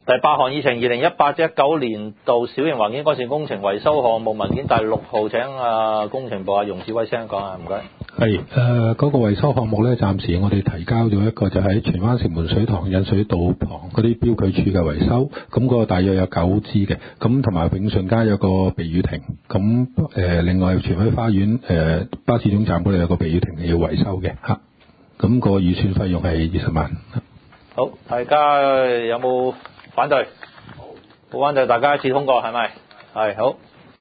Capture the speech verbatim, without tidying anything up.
第八項議程，二零一八至一九年度小型環境改善工程維修項目文件第六號，請啊工程部阿容志威先生講下，唔該。 係誒嗰個維修項目咧，暫時我哋提交咗一個就喺荃灣城門水塘引水道旁嗰啲標距柱嘅維修，咁、那個大約有九支嘅，咁同埋永順街有個避雨亭，咁誒、呃、另外荃威花園誒、呃、巴士總站嗰度有個避雨亭要維修嘅嚇，咁、那個預算費用係二十萬。 好，大家有冇反對？冇反對，大家一致通過係咪？係好。